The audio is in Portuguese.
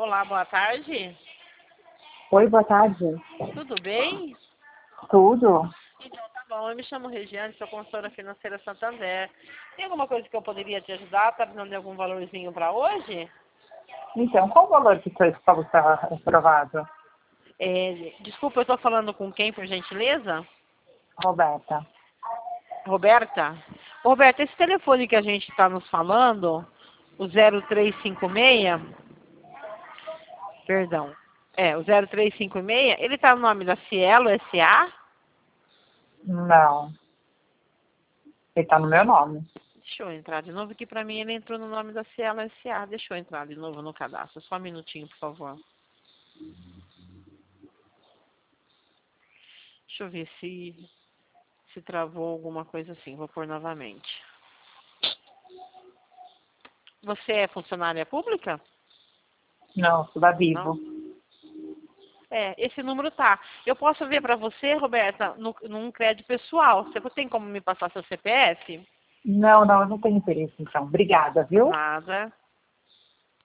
Olá, boa tarde. Oi, boa tarde. Tudo bem? Tudo? Então, tá bom. Eu me chamo Regiane, sou consultora financeira Santander. Tem alguma coisa que eu poderia te ajudar? Tá precisando de algum valorzinho para hoje? Então, qual o valor que foi para você aprovado? Desculpa, eu estou falando com quem, por gentileza? Roberta. Roberta? Roberta, esse telefone que a gente está nos falando, o 0356, perdão, o 0356, ele está no nome da Cielo S.A.? Não. Ele está no meu nome. Deixa eu entrar de novo, que para mim ele entrou no nome da Cielo S.A. Deixa eu entrar de novo no cadastro. Só um minutinho, por favor. Deixa eu ver se travou alguma coisa assim. Vou pôr novamente. Você é funcionária pública? Não, sou da Não? Vivo. Esse número tá. Eu posso ver para você, Roberta, num crédito pessoal. Você tem como me passar seu CPF? Não, eu não tenho interesse, então. Obrigada, viu? Nada.